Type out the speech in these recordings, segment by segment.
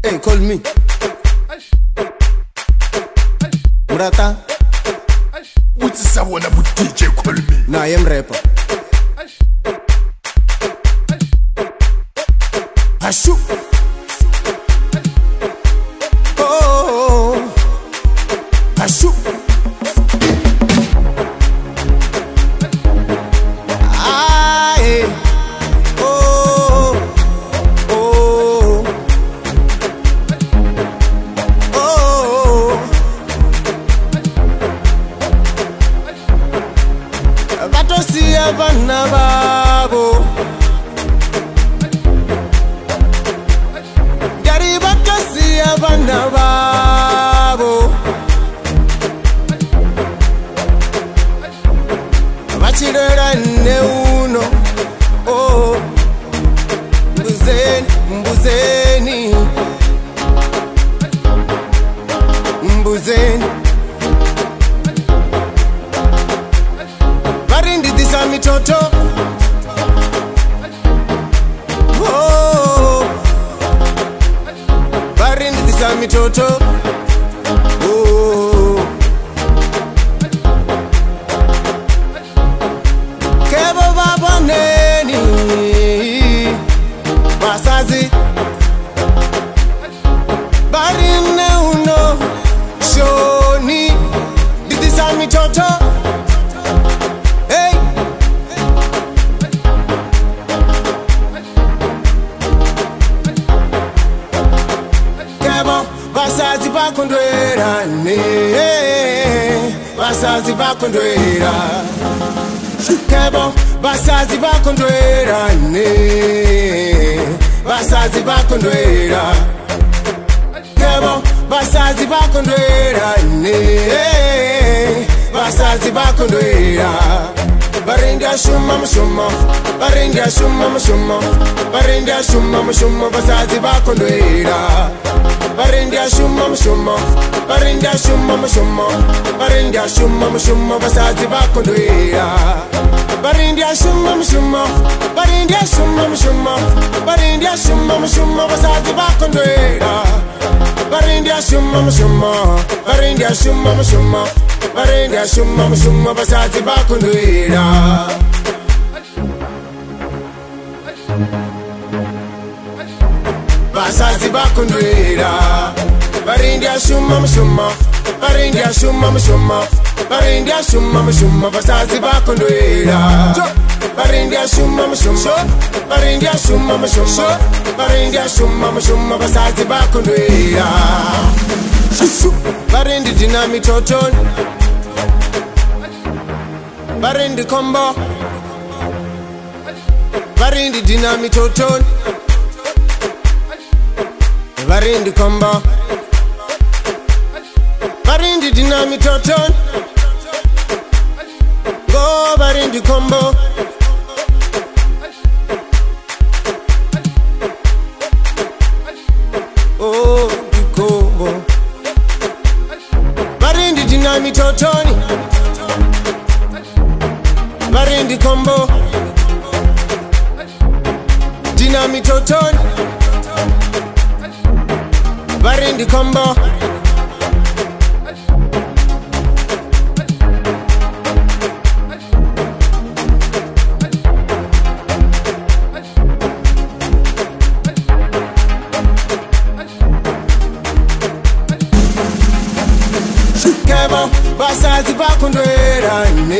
Hey, call me Murata. What's this I wanna put DJ call me? Nah, I am rapper. Hashu. Oh, Hashu. Bana babo Gari bakasi bana babo Bachirera neuno oh Mbuzeni mbuzeni Mbuzeni Mitoto oh Barindi disa mitoto oh Kebo baba neni Basazi Barinde uno Shoni disa mitoto Basazi bakondwera ne Basazi bakondwera Kebo Basazi bakondwera ne Basazi bakondwera Kebo Basazi bakondwera ne Basazi bakondwera Barinda shuma mshuma Barinda shuma mshuma Barinda shuma mshuma Basazi bakondwera Barinda shuma mshuma Barinda shuma mshuma Barinda shuma mshuma Basazi bakondwera Barinda shuma mshuma Barinda shuma mshuma Barinda shuma mshuma Basazi bakondwera Barinda shuma mshuma Barinda shuma mshuma Barinda shuma mshuma Basazi bakondwera Basazi bakondwera Barinda shuma mshuma Barinda shuma mshuma Barinda shuma mshuma Basazi bakondwera Barinda shuma mshuma Barinda shuma mshuma Barinda shuma mshuma Basazi bakondwera Barindi dinami toton Barindi combo Barindi dinami toton Barindi combo Barindi dinami toton Go Barindi combo Oh the combo Barindi dinami totoni Barindi combo Dinami totoni Barindi combo Kebo Basazi bakondwera ne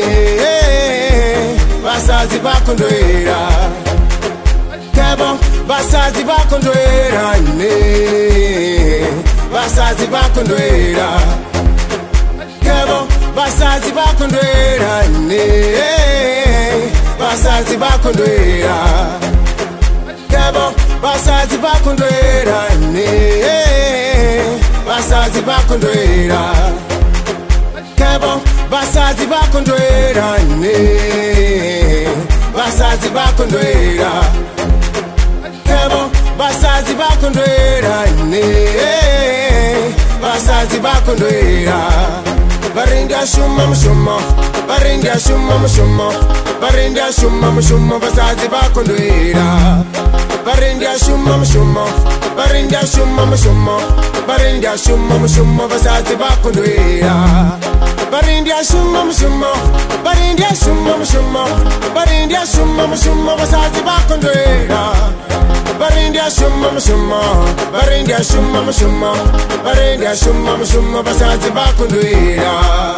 Basazi bakondwera Kebo Basazi bakondwera ne Basazi bakondwera Kebo Basazi bakondwera ne Basazi bakondwera Kebo Basazi bakondwera ne Basazi bakondwera Kebo Basazi bakondwera ne Basazi bakondwera Kebo Basazi bakondwera ne Basazi bakondwera Barinda shuma mshuma Barinda shuma mshuma Barinda shuma mshuma Basazi bakondwera barindia shuma mushuma barindia shuma mushuma barindia shuma mushuma basazi bakondwera barindia shuma mushuma barindia shuma mushuma barindia shuma mushuma basazi bakondwera barindia shuma mushuma barindia shuma mushuma barindia shuma mushuma basazi bakondwera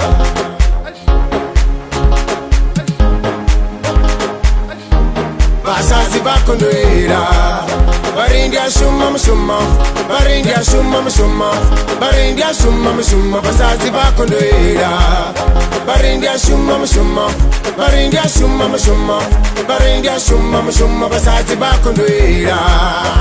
basazi bakondwera barindia shuma mushuma barindia shuma mushuma barindia shuma mushuma basazi bakondwera barindia shuma mushuma barindia shuma mushuma barindia shuma mushuma basazi bakondwera